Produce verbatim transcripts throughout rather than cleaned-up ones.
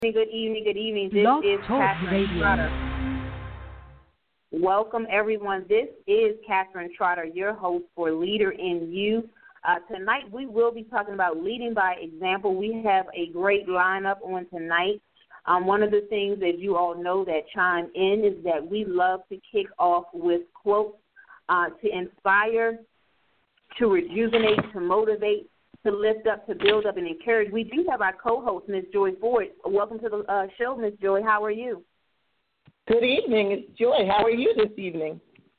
Good evening, good evening. This Blog is Talk Catherine Radio. Trotter. Welcome, everyone. This is Catherine Trotter, your host for Leader in You. Uh, tonight, we will be talking about leading by example. We have a great lineup on tonight. Um, one of the things that you all know that chime in is that we love to kick off with quotes uh, to inspire, to rejuvenate, to motivate, to lift up, to build up, and encourage. We do have our co-host, Miz Joy Ford. Welcome to the uh, show, Miz Joy. How are you? Good evening. It's Joy. How are you this evening?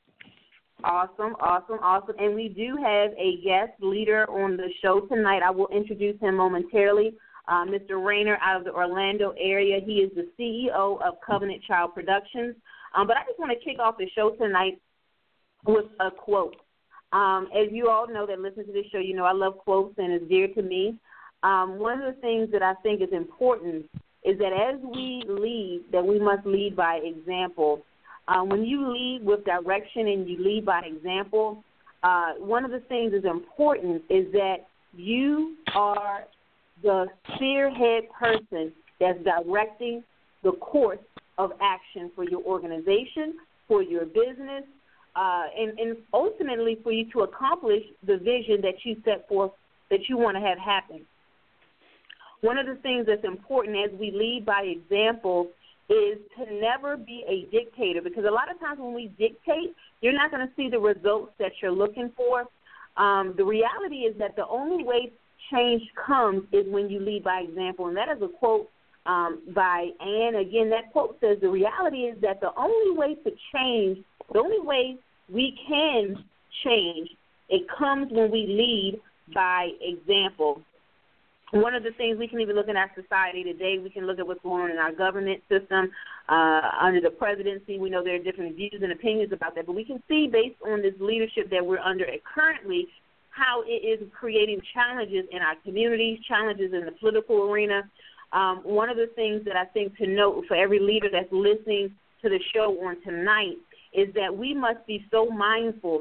Awesome, awesome, awesome. And we do have a guest leader on the show tonight. I will introduce him momentarily. Uh, Mister Rayner out of the Orlando area. He is the C E O of Covenant Child Productions. Um, but I just want to kick off the show tonight with a quote. Um, as you all know that listen to this show, you know I love quotes and it's dear to me. Um, one of the things that I think is important is that as we lead, that we must lead by example. Um, when you lead with direction and you lead by example, uh, one of the things that's important is that you are the spearhead person that's directing the course of action for your organization, for your business, Uh, and, and ultimately for you to accomplish the vision that you set forth that you want to have happen. One of the things that's important as we lead by example is to never be a dictator, because a lot of times when we dictate, you're not going to see the results that you're looking for. Um, the reality is that the only way change comes is when you lead by example, and that is a quote um, by Anne. Again, that quote says, the reality is that the only way to change The only way we can change, it comes when we lead by example. One of the things we can even look at our society today, we can look at what's going on in our government system uh, under the presidency. We know there are different views and opinions about that, but we can see based on this leadership that we're under currently how it is creating challenges in our communities, challenges in the political arena. Um, one of the things that I think to note for every leader that's listening to the show on tonight is that we must be so mindful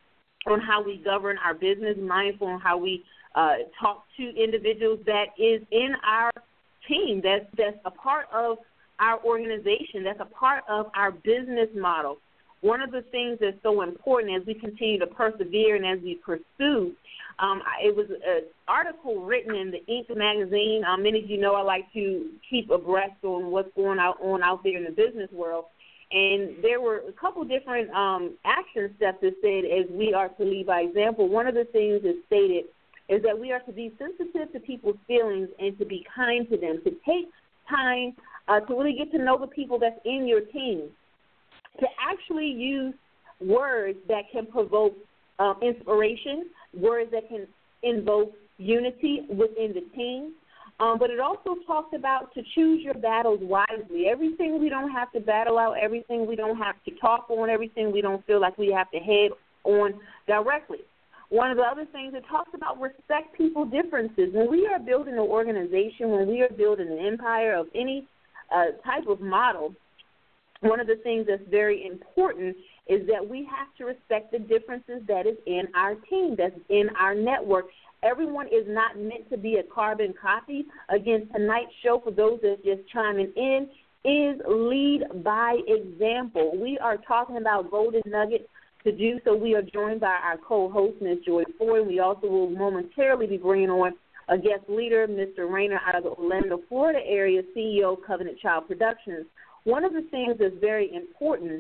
on how we govern our business, mindful on how we uh, talk to individuals that is in our team, that's, that's a part of our organization, that's a part of our business model. One of the things that's so important as we continue to persevere and as we pursue, um, it was an article written in the Inc magazine. Um, many of you know I like to keep abreast on what's going on out there in the business world. And there were a couple different um, action steps that said as we are to lead by example. One of the things that stated is that we are to be sensitive to people's feelings and to be kind to them, to take time uh, to really get to know the people that's in your team, to actually use words that can provoke uh, inspiration, words that can invoke unity within the team. Um, but it also talks about to choose your battles wisely. Everything we don't have to battle out, everything we don't have to talk on, everything we don't feel like we have to head on directly. One of the other things it talks about respect people's differences. When we are building an organization, when we are building an empire of any uh, type of model, one of the things that's very important is that we have to respect the differences that is in our team, that's in our network. Everyone is not meant to be a carbon copy. Again, tonight's show, for those that are just chiming in, is lead by example. We are talking about golden nuggets. To do so, we are joined by our co-host, Miz Joy Ford. We also will momentarily be bringing on a guest leader, Mister Rayner out of the Orlando, Florida area, C E O of Covenant Child Productions. One of the things that's very important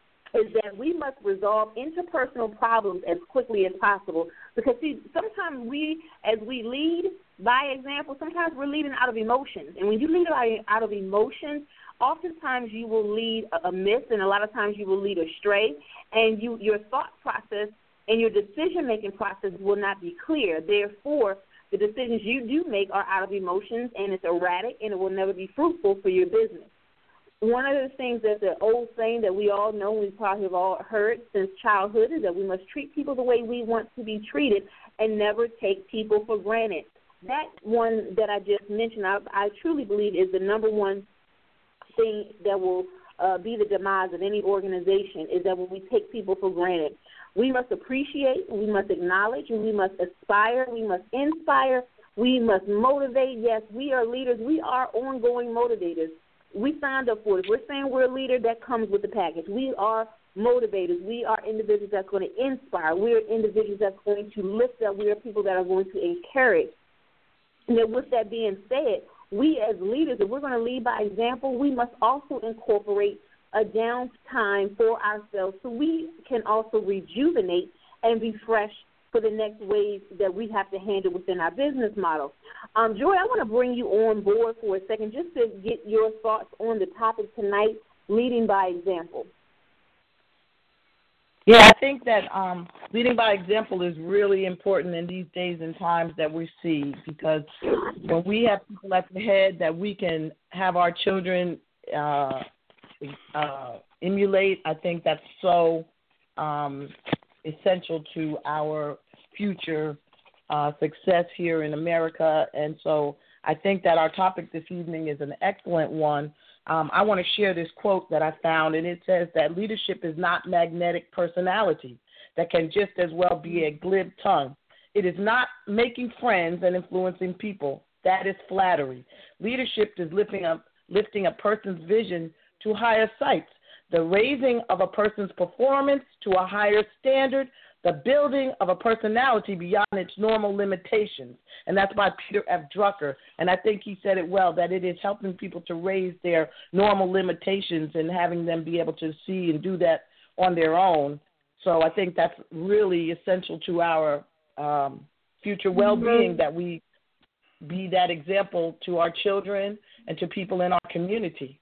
is that we must resolve interpersonal problems as quickly as possible. Because, see, sometimes we, as we lead by example, sometimes we're leading out of emotions. And when you lead out of emotions, oftentimes you will lead amiss, and a lot of times you will lead astray, and you, your thought process and your decision-making process will not be clear. Therefore, the decisions you do make are out of emotions, and it's erratic, and it will never be fruitful for your business. One of the things that's an old saying that we all know, we probably have all heard since childhood, is that we must treat people the way we want to be treated and never take people for granted. That one that I just mentioned, I, I truly believe is the number one thing that will uh, be the demise of any organization, is that when we take people for granted. We must appreciate, we must acknowledge, and we must aspire, we must inspire, We must motivate. Yes, we are leaders. We are ongoing motivators. We signed up for it. If we're saying we're a leader, that comes with the package. We are motivators. We are individuals that's going to inspire. We are individuals that's going to lift up. We are people that are going to encourage. And then with that being said, we as leaders, if we're going to lead by example, we must also incorporate a downtime for ourselves so we can also rejuvenate and refresh for the next wave that we have to handle within our business model. Um, Joy, I want to bring you on board for a second just to get your thoughts on the topic tonight, leading by example. Yeah, I think that um, leading by example is really important in these days and times that we see, because when we have people at the head that we can have our children uh, uh, emulate, I think that's so um, essential to our future uh, success here in America. And so I think that our topic this evening is an excellent one. Um, I want to share this quote that I found, and it says that leadership is not magnetic personality that can just as well be a glib tongue. It is not making friends and influencing people. That is flattery. Leadership is lifting up, lifting a person's vision to higher heights, the raising of a person's performance to a higher standard, the building of a personality beyond its normal limitations. And that's by Peter F. Drucker. And I think he said it well, that it is helping people to raise their normal limitations and having them be able to see and do that on their own. So I think that's really essential to our um, future well-being, that we be that example to our children and to people in our community.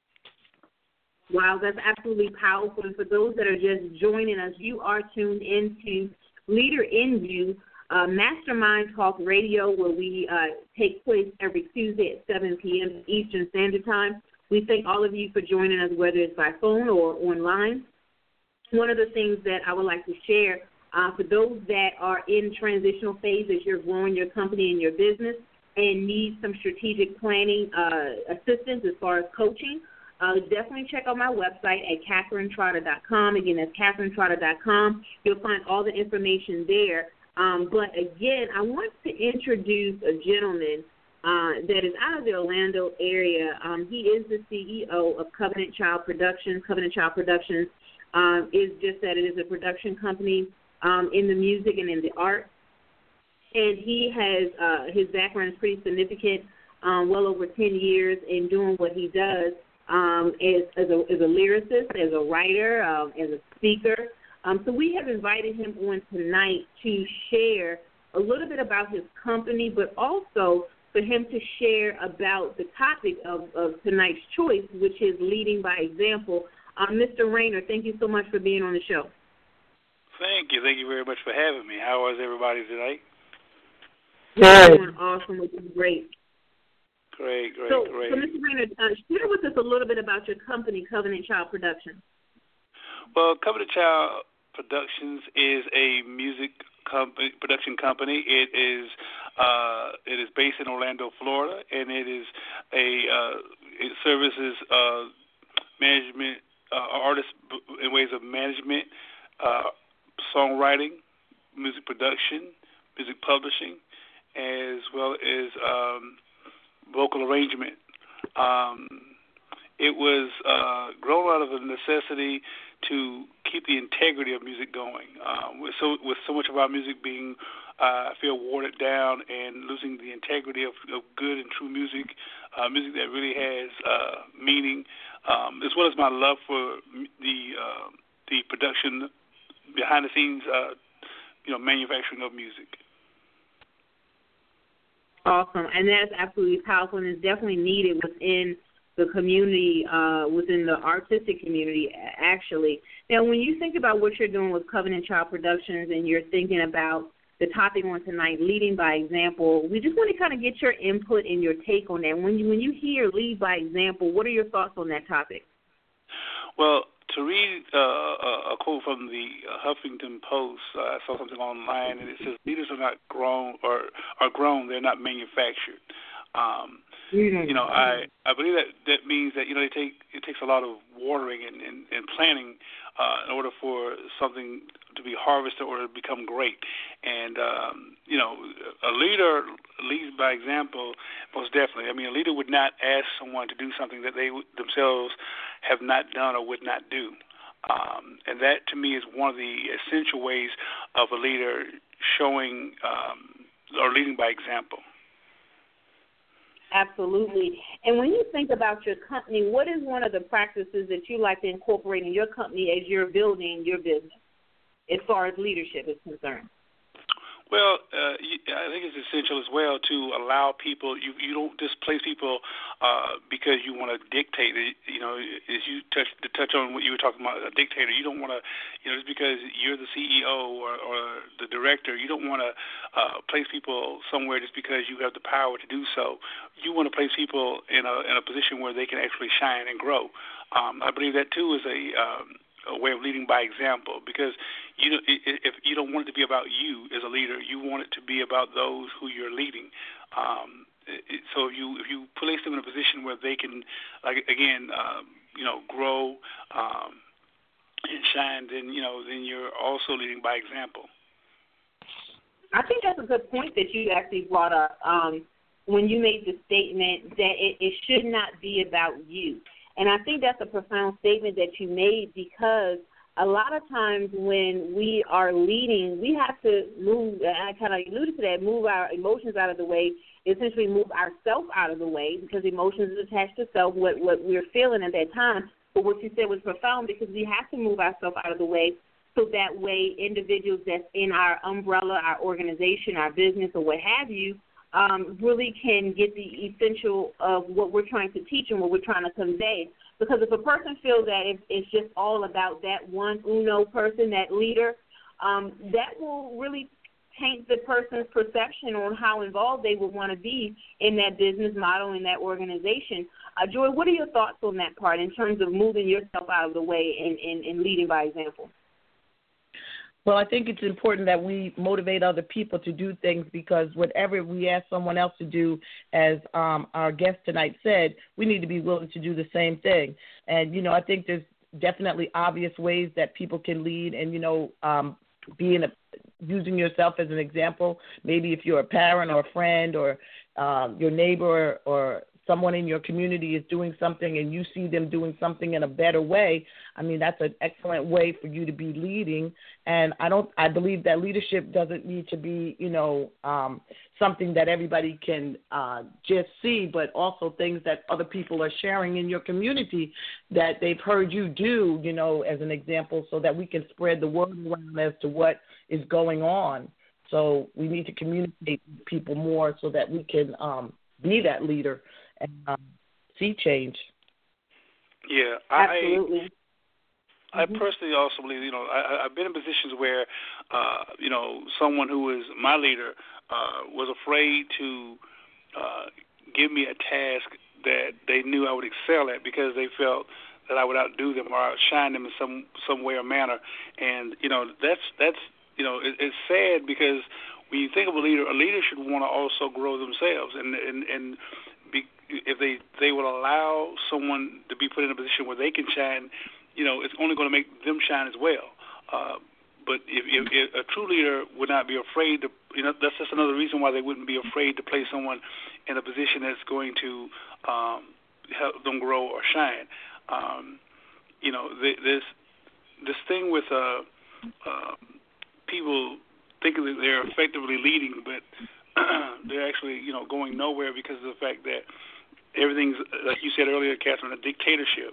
Wow, that's absolutely powerful. And for those that are just joining us, you are tuned into Leader in You, uh, Mastermind Talk Radio, where we uh, take place every Tuesday at seven p.m. Eastern Standard Time. We thank all of you for joining us, whether it's by phone or online. One of the things that I would like to share uh, for those that are in transitional phase as you're growing your company and your business and need some strategic planning uh, assistance as far as coaching, Uh, definitely check out my website at Catherine Trotter dot com. Again, that's Catherine Trotter dot com. You'll find all the information there. Um, but, again, I want to introduce a gentleman uh, that is out of the Orlando area. Um, he is the C E O of Covenant Child Productions. Covenant Child Productions um, is just that. It is a production company um, in the music and in the arts. And he has uh, his background is pretty significant, um, well over ten years in doing what he does. Um, as, as, a, as a lyricist, as a writer, um, as a speaker. Um, so we have invited him on tonight to share a little bit about his company, but also for him to share about the topic of, of tonight's choice, which is leading by example. Um, Mister Rainer, thank you so much for being on the show. Thank you. Thank you very much for having me. How is everybody tonight? We're doing awesome, which is great. Great, great, so, great. So, Mister Rainer, uh, share with us a little bit about your company, Covenant Child Productions. Well, Covenant Child Productions is a music company, production company. It is uh, it is based in Orlando, Florida, and it is a uh, it services uh, management uh, artists in ways of management, uh, songwriting, music production, music publishing, as well as um, vocal arrangement. Um, it was uh, grown out of a necessity to keep the integrity of music going. Um, with so with so much of our music being, uh, I feel, watered down and losing the integrity of, of good and true music, uh, music that really has uh, meaning, um, as well as my love for the uh, the production behind the scenes, uh, you know, manufacturing of music. Awesome, and that's absolutely powerful, and it's definitely needed within the community, uh, within the artistic community, actually. Now, when you think about what you're doing with Covenant Child Productions and you're thinking about the topic on tonight, leading by example, we just want to kind of get your input and your take on that. When you, when you hear lead by example, what are your thoughts on that topic? Well, to read uh, a quote from the Huffington Post, uh, I saw something online, and it says, "Leaders are not grown, or are grown; they're not manufactured." Um, Mm-hmm. you know, I, I believe that that means that, you know, it, take, it takes a lot of watering and, and, and planning uh, in order for something to be harvested or to become great. And, um, you know, a leader leads by example, most definitely. I mean, a leader would not ask someone to do something that they themselves have not done or would not do. Um, and that, to me, is one of the essential ways of a leader showing um, or leading by example. Absolutely. And when you think about your company, what is one of the practices that you like to incorporate in your company as you're building your business as far as leadership is concerned? Well, uh, I think it's essential as well to allow people. You you don't displace people uh, because you want to dictate. You know, as you touch to touch on what you were talking about, a dictator. You don't want to, you know, just because you're the C E O or, or the director, you don't want to uh, place people somewhere just because you have the power to do so. You want to place people in a in a position where they can actually shine and grow. Um, I believe that too is a um, a way of leading by example, because you know, if you don't want it to be about you as a leader, you want it to be about those who you're leading. Um, it, so if you if you place them in a position where they can, like again, um, you know, grow um, and shine, then you know, then you're also leading by example. I think that's a good point that you actually brought up um, when you made the statement that it, it should not be about you. And I think that's a profound statement that you made, because a lot of times when we are leading, we have to move, I kind of alluded to that, move our emotions out of the way, essentially move ourselves out of the way, because emotions is attached to self, what, what we're feeling at that time. But what you said was profound, because we have to move ourselves out of the way so that way individuals that's in our umbrella, our organization, our business, or what have you, Um, really can get the essential of what we're trying to teach and what we're trying to convey. Because if a person feels that if it's just all about that one uno person, that leader, um, that will really taint the person's perception on how involved they would want to be in that business model, in that organization. Uh, Joy, what are your thoughts on that part in terms of moving yourself out of the way and, and, and leading by example? Well, I think it's important that we motivate other people to do things, because whatever we ask someone else to do, as um, our guest tonight said, we need to be willing to do the same thing. And, you know, I think there's definitely obvious ways that people can lead, and, you know, um, being a, using yourself as an example. Maybe if you're a parent or a friend or um, your neighbor or someone in your community is doing something and you see them doing something in a better way, I mean, that's an excellent way for you to be leading. And I don't, I believe that leadership doesn't need to be, you know, um, something that everybody can uh, just see, but also things that other people are sharing in your community that they've heard you do, you know, as an example, so that we can spread the word around as to what is going on. So we need to communicate with people more so that we can um, be that leader and um, see change. Yeah, absolutely. I, I personally also believe, you know, I, I've been in positions where, uh, you know, someone who was my leader uh, was afraid to uh, give me a task that they knew I would excel at, because they felt that I would outdo them or outshine them in some some way or manner. And you know, that's that's you know, it, it's sad, because when you think of a leader, a leader should want to also grow themselves, and and and be, if they they will allow someone to be put in a position where they can shine, you know, it's only going to make them shine as well. Uh, but if, if, if a true leader would not be afraid to, you know, that's just another reason why they wouldn't be afraid to place someone in a position that's going to um, help them grow or shine. Um, you know, this this thing with uh, uh, people thinking that they're effectively leading, but they're actually, you know, going nowhere because of the fact that everything's, like you said earlier, Catherine, a dictatorship.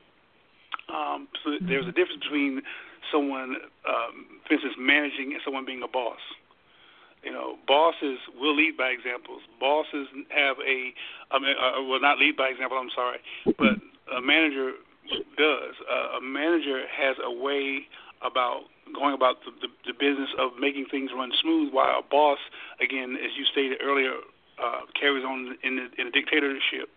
Um, so mm-hmm. There's a difference between someone, um, for instance, managing and someone being a boss. You know, bosses will lead by examples. Bosses have a, I mean, uh, well, not lead by example, I'm sorry, but a manager does. Uh, a manager has a way about going about the, the, the business of making things run smooth, while a boss, again, as you stated earlier, uh, carries on in the, in a dictatorship.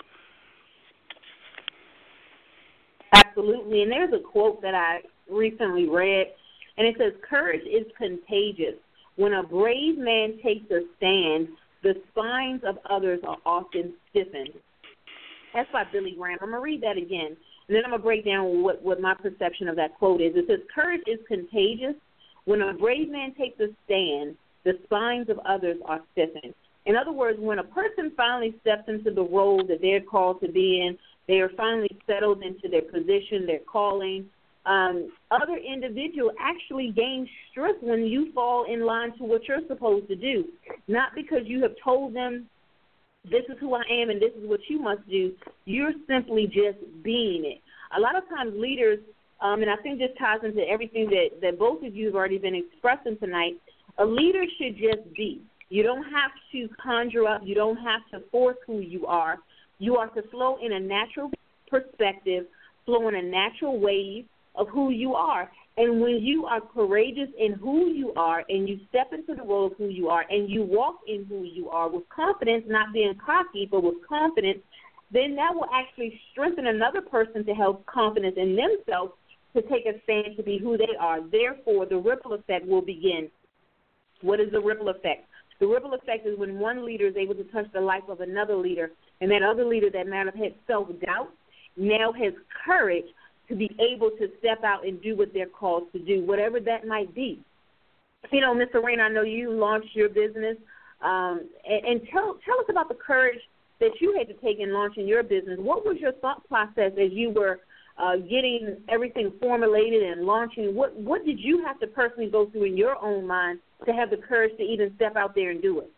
Absolutely. And there's a quote that I recently read, and it says, "Courage is contagious. When a brave man takes a stand, the spines of others are often stiffened." That's by Billy Graham. I'm going to read that again, and then I'm going to break down what, what my perception of that quote is. It says, courage is contagious. When a brave man takes a stand, the spines of others are stiffened. In other words, when a person finally steps into the role that they're called to be in, they are finally settled into their position, their calling, um, other individuals actually gain strength when you fall in line to what you're supposed to do, not because you have told them this is who I am and this is what you must do. You're simply just being it. A lot of times leaders, um, and I think this ties into everything that, that both of you have already been expressing tonight, a leader should just be. You don't have to conjure up. You don't have to force who you are. You are to flow in a natural perspective, flow in a natural wave of who you are. And when you are courageous in who you are and you step into the role of who you are and you walk in who you are with confidence, not being cocky, but with confidence, then that will actually strengthen another person to have confidence in themselves to take a stand to be who they are. Therefore, the ripple effect will begin. What is the ripple effect? The ripple effect is when one leader is able to touch the life of another leader, and that other leader that might have had self-doubt now has courage to be able to step out and do what they're called to do, whatever that might be. You know, Mister Rainer, I know you launched your business, um, and, and tell, tell us about the courage that you had to take in launching your business. What was your thought process as you were uh, getting everything formulated and launching? What, what did you have to personally go through in your own mind to have the courage to even step out there and do it?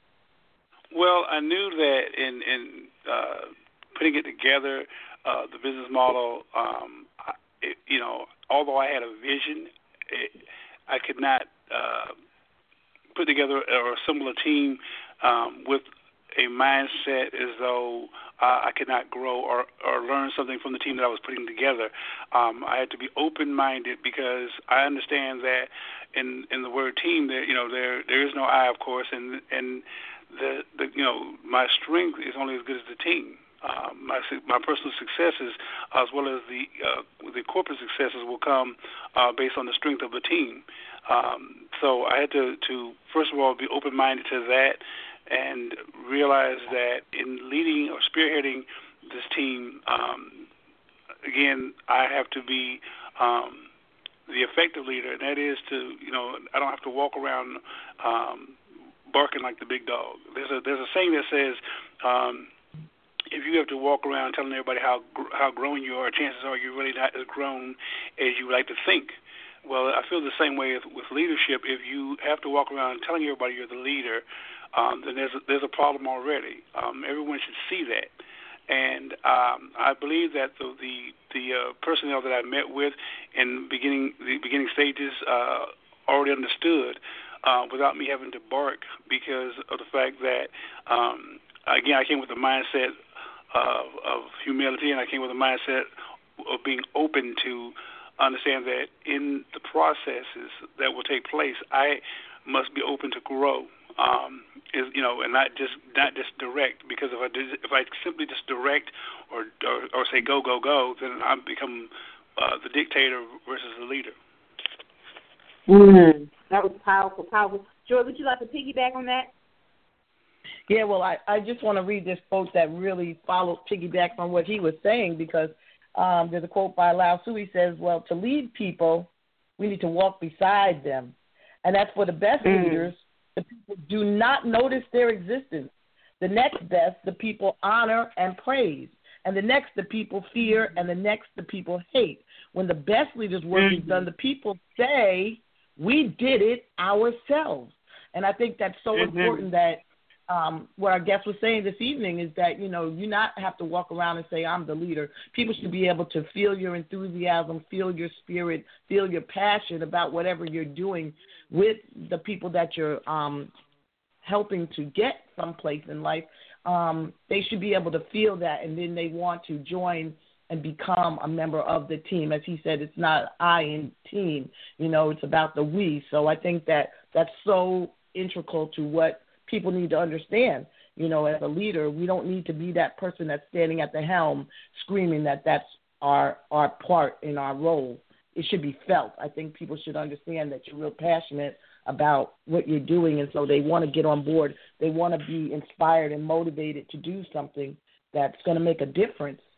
Well, I knew that in, in uh, putting it together, uh, the business model, um, I, it, you know, although I had a vision, it, I could not uh, put together or assemble a team um, with a mindset as though uh, I could not grow or, or learn something from the team that I was putting together. Um, I had to be open-minded because I understand that in in the word team, there you know there there is no I, of course, and and the, the you know my strength is only as good as the team. Um, my my personal successes, as well as the uh, the corporate successes, will come uh, based on the strength of the team. Um, so I had to, to first of all be open-minded to that, and realize that in leading or spearheading this team, um, again, I have to be um, the effective leader, and that is to, you know, I don't have to walk around um, barking like the big dog. There's a there's a saying that says, um, if you have to walk around telling everybody how how grown you are, chances are you're really not as grown as you like to think. Well, I feel the same way with, with leadership. If you have to walk around telling everybody you're the leader, um, then there's a, there's a problem already. Um, everyone should see that. And um, I believe that the the, the uh, personnel that I met with in beginning the beginning stages uh, already understood uh, without me having to bark, because of the fact that, um, again, I came with a mindset of, of humility, and I came with a mindset of being open to understand that in the processes that will take place, I must be open to grow. Um, is you know, and not just not just direct, because if I did, if I simply just direct or or, or say go go go, then I become uh, the dictator versus the leader. Mm, that was powerful, powerful. Joy, would you like to piggyback on that? Yeah, well, I, I just want to read this quote that really follows piggyback on what he was saying, because um, there's a quote by Lao Tzu. He says, well, to lead people, we need to walk beside them. And that's for the best mm. leaders. The people do not notice their existence. The next best, the people honor and praise. And the next, the people fear. And the next, the people hate. When the best leaders' work mm-hmm. is done, the people say, we did it ourselves. And I think that's so mm-hmm. important that um, what our guest was saying this evening is that, you know, you not have to walk around and say, I'm the leader. People should be able to feel your enthusiasm, feel your spirit, feel your passion about whatever you're doing with the people that you're um, helping to get someplace in life. Um, they should be able to feel that, and then they want to join and become a member of the team. As he said, it's not I in team, you know, it's about the we. So I think that that's so integral to what people need to understand. You know, as a leader, we don't need to be that person that's standing at the helm screaming that that's our our part in our role. It should be felt. I think people should understand that you're real passionate about what you're doing, and so they want to get on board. They want to be inspired and motivated to do something that's going to make a difference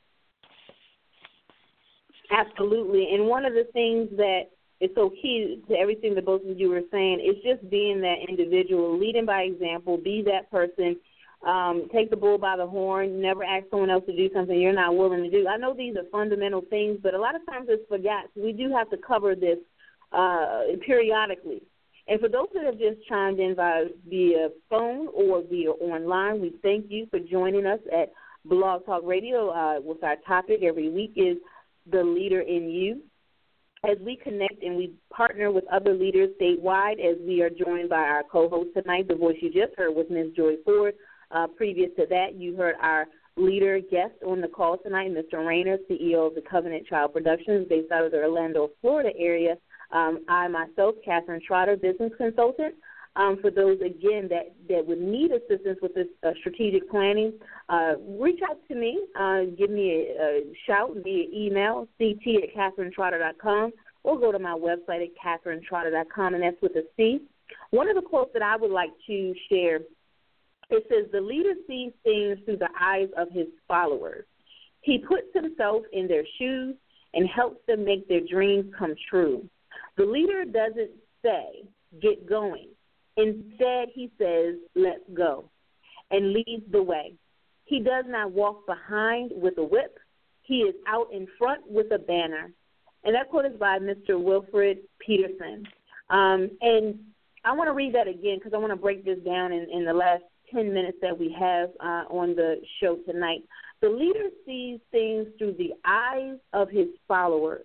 Absolutely. And one of the things that is so key to everything that both of you were saying is just being that individual, leading by example, be that person. Um, take the bull by the horn, never ask someone else to do something you're not willing to do. I know these are fundamental things, but a lot of times it's forgot. So we do have to cover this uh, periodically. And for those that have just chimed in via, via phone or via online, we thank you for joining us at Blog Talk Radio. Uh, with our topic every week is The Leader in You. As we connect and we partner with other leaders statewide, as we are joined by our co-host tonight, the voice you just heard was Miz Joy Ford. Uh, previous to that, you heard our leader guest on the call tonight, Mister Rayner, C E O of the Covenant Child Productions, based out of the Orlando, Florida area. Um, I myself, Catherine Trotter, business consultant. Um, for those, again, that, that would need assistance with this uh, strategic planning, uh, reach out to me. Uh, give me a, a shout via email, c t at catherine trotter dot com, or go to my website at catherine trotter dot com, and that's with a C. One of the quotes that I would like to share, it says, the leader sees things through the eyes of his followers. He puts himself in their shoes and helps them make their dreams come true. The leader doesn't say, get going. Instead, he says, let's go, and leads the way. He does not walk behind with a whip. He is out in front with a banner. And that quote is by Mister Wilfred Peterson. Um, and I want to read that again because I want to break this down in, in the last ten minutes that we have uh, on the show tonight. The leader sees things through the eyes of his followers.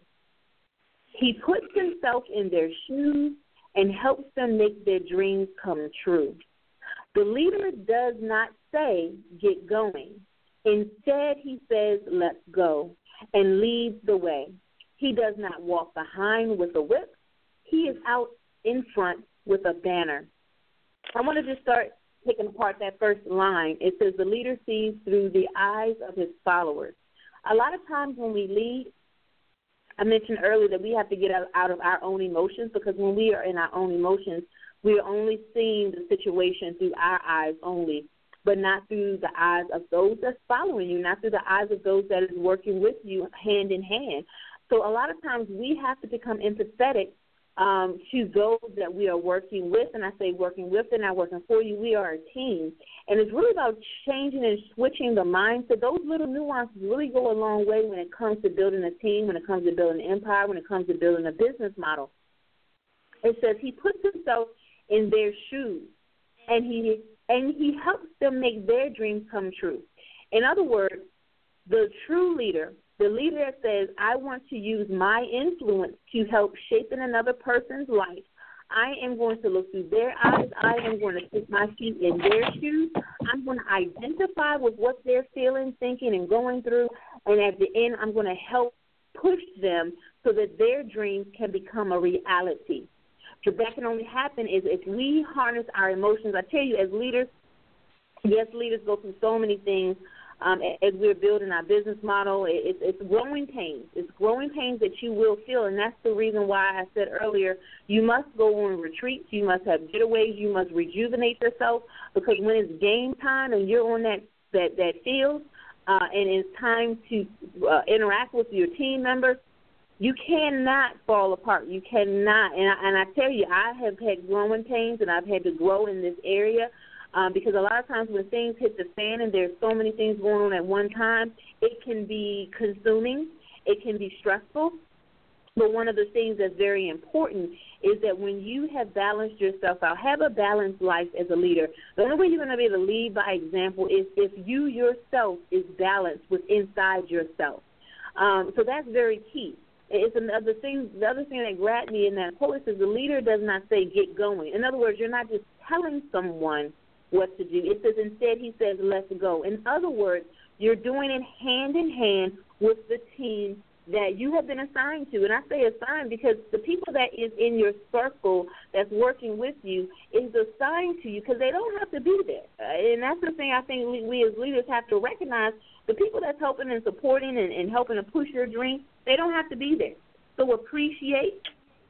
He puts himself in their shoes and helps them make their dreams come true. The leader does not say, get going. Instead, he says, let's go, and leads the way. He does not walk behind with a whip. He is out in front with a banner. I want to just start taking apart that first line. It says the leader sees through the eyes of his followers. A lot of times when we lead, I mentioned earlier that we have to get out, out of our own emotions, because when we are in our own emotions, we are only seeing the situation through our eyes only, but not through the eyes of those that's following you, not through the eyes of those that is working with you hand in hand. So a lot of times we have to become empathetic um, to those that we are working with, and I say working with, they're not working for you. We are a team, and it's really about changing and switching the mindset. Those little nuances really go a long way when it comes to building a team, when it comes to building an empire, when it comes to building a business model. It says he puts himself in their shoes, and he and he helps them make their dreams come true. In other words, the true leader, the leader that says, I want to use my influence to help shape in another person's life. I am going to look through their eyes. I am going to put my feet in their shoes. I'm going to identify with what they're feeling, thinking, and going through. And at the end, I'm going to help push them so that their dreams can become a reality. So that can only happen is if we harness our emotions. I tell you, as leaders, yes, leaders go through so many things. Um, as we're building our business model, it's, it's growing pains. It's growing pains that you will feel, and that's the reason why I said earlier, you must go on retreats, you must have getaways, you must rejuvenate yourself, because when it's game time and you're on that, that, that field uh, and it's time to uh, interact with your team members, you cannot fall apart. You cannot. And I, and I tell you, I have had growing pains, and I've had to grow in this area. Um, because a lot of times when things hit the fan and there's so many things going on at one time, it can be consuming, it can be stressful. But one of the things that's very important is that when you have balanced yourself out, have a balanced life as a leader. The only way you're going to be able to lead by example is if you yourself is balanced with inside yourself. Um, so that's very key. It's another thing. The other thing that grabbed me in that quote is the leader does not say get going. In other words, you're not just telling someone what to do. It says instead he says let's go. In other words, you're doing it hand in hand with the team that you have been assigned to. And I say assigned because the people that is in your circle that's working with you is assigned to you because they don't have to be there. Uh, and that's the thing I think we, we as leaders have to recognize. The people that's helping and supporting and, and helping to push your dream, they don't have to be there. So appreciate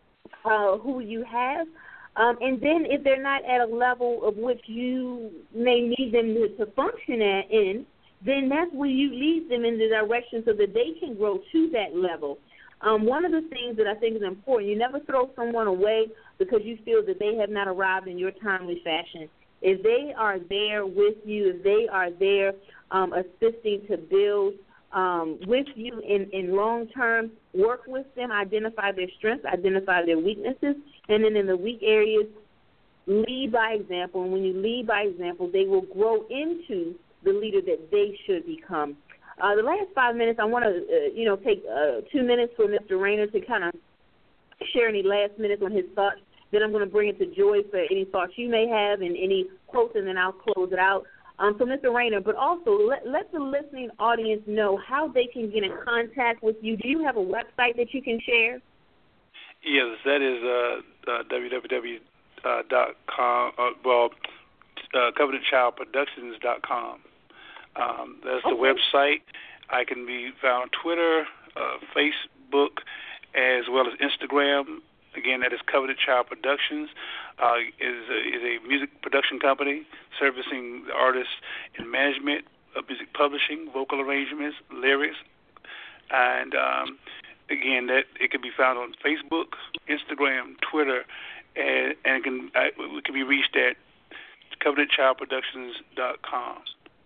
uh, who you have. Um, and then if they're not at a level of which you may need them to, to function at in, then that's where you lead them in the direction so that they can grow to that level. Um, one of the things that I think is important, you never throw someone away because you feel that they have not arrived in your timely fashion. If they are there with you, if they are there um, assisting to build um, with you in, in long term, work with them, identify their strengths, identify their weaknesses, and then in the weak areas, lead by example. And when you lead by example, they will grow into the leader that they should become. Uh, the last five minutes, I want to, uh, you know, take uh, two minutes for Mister Rayner to kind of share any last minutes on his thoughts. Then I'm going to bring it to Joy for any thoughts you may have and any quotes, and then I'll close it out. Um, so, Mister Rayner, but also let, let the listening audience know how they can get in contact with you. Do you have a website that you can share? Yes, that is uh, uh, w w w dot com, uh, well, uh, covenant child productions dot com. Um, that's the okay. website. I can be found on Twitter, uh, Facebook, as well as Instagram. Again, that is Covenant Child Productions. Uh, is a, is a music production company servicing the artists in management, of music publishing, vocal arrangements, lyrics, and um, again, that it can be found on Facebook, Instagram, Twitter, and, and it can I, it can be reached at covenant child productions dot com.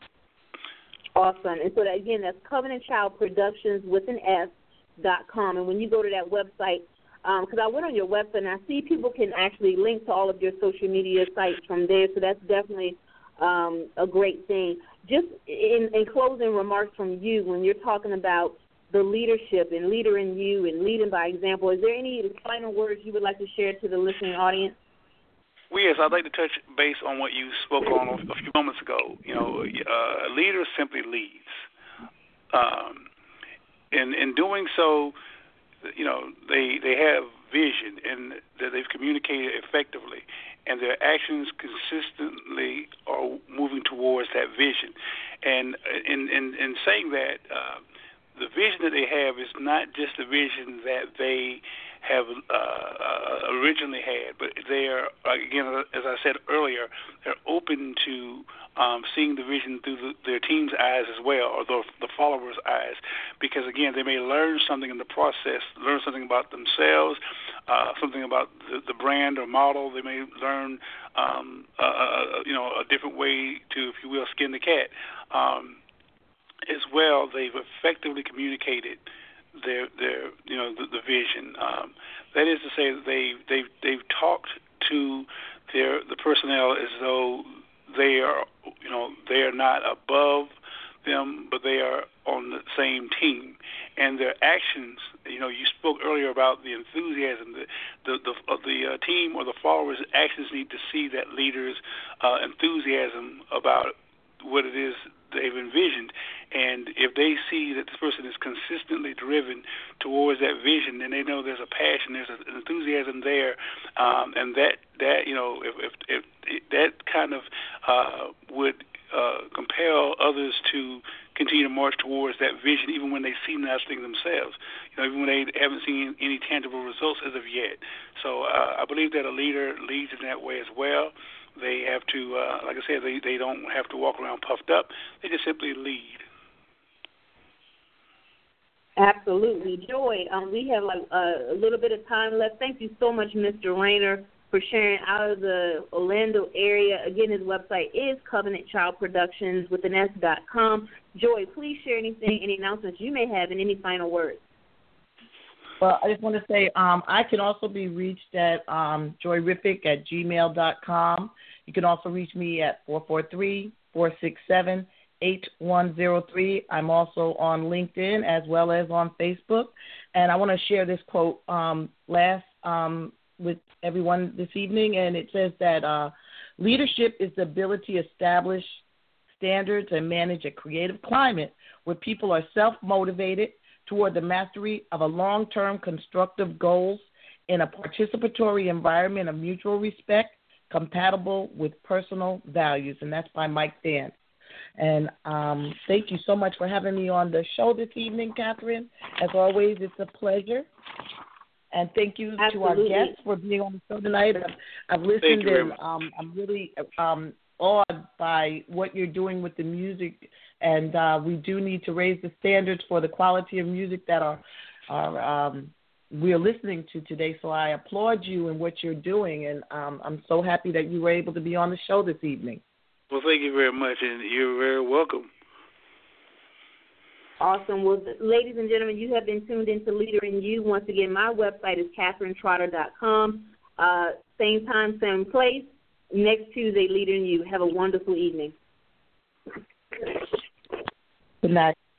Awesome. And so, that, again, that's Covenant Child Productions with an S dot com. And when you go to that website, because um, I went on your website and I see people can actually link to all of your social media sites from there, so that's definitely um, a great thing. Just in, in closing remarks from you, when you're talking about the leadership and leader in you and leading by example, is there any final words you would like to share to the listening audience? Well, yes, I'd like to touch base on what you spoke on a few moments ago. You know, uh, a leader simply leads. Um, in in doing so, you know, they they have vision and that they've communicated effectively, and their actions consistently are moving towards that vision. And in in, in saying that, uh, the vision that they have is not just the vision that they have uh, originally had, but they are, again, as I said earlier, they're open to um, seeing the vision through the, their team's eyes as well, or the, the followers' eyes, because, again, they may learn something in the process, learn something about themselves, uh, something about the, the brand or model. They may learn, um, uh, you know, a different way to, if you will, skin the cat. Um, as well, they've effectively communicated their their you know the, the vision. Um, that is to say, that they they they've talked to their the personnel as though they are you know they are not above them, but they are on the same team. And their actions, you know, you spoke earlier about the enthusiasm. The the the, uh, the uh, team or the followers' actions need to see that leader's uh, enthusiasm about what it is they've envisioned. And if they see that this person is consistently driven towards that vision, then they know there's a passion, there's an enthusiasm there, um, and that that you know if if, if, if that kind of uh, would uh, compel others to continue to march towards that vision, even when they see nothing themselves, you know, even when they haven't seen any tangible results as of yet. So uh, I believe that a leader leads in that way as well. They have to, uh, like I said, they, they don't have to walk around puffed up. They just simply lead. Absolutely. Joy, um, we have like uh, a little bit of time left. Thank you so much, Mister Rayner, for sharing out of the Orlando area. Again, his website is Covenant Child Productions with an S dot com. Joy, please share anything, any announcements you may have, and any final words. Well, I just want to say um, I can also be reached at um, joyrippick at gmail dot com. You can also reach me at four four three, four six seven, eight one zero three. I'm also on LinkedIn as well as on Facebook. And I want to share this quote um, last um, with everyone this evening, and it says that uh, leadership is the ability to establish standards and manage a creative climate where people are self-motivated toward the mastery of a long-term constructive goals in a participatory environment of mutual respect compatible with personal values. And that's by Mike Dance. And um, thank you so much for having me on the show this evening, Catherine. As always, it's a pleasure. And thank you Absolutely. to our guests for being on the show tonight. I've, I've listened and um, I'm really um, awed by what you're doing with the music. And uh, we do need to raise the standards for the quality of music that our are um, we are listening to today. So I applaud you in what you're doing, and um, I'm so happy that you were able to be on the show this evening. Well, thank you very much, and you're very welcome. Awesome. Well, ladies and gentlemen, you have been tuned into Leader in You. Once again, my website is Catherine Trotter dot com. Uh, same time, same place. Next Tuesday, Leader in You. Have a wonderful evening. Good night.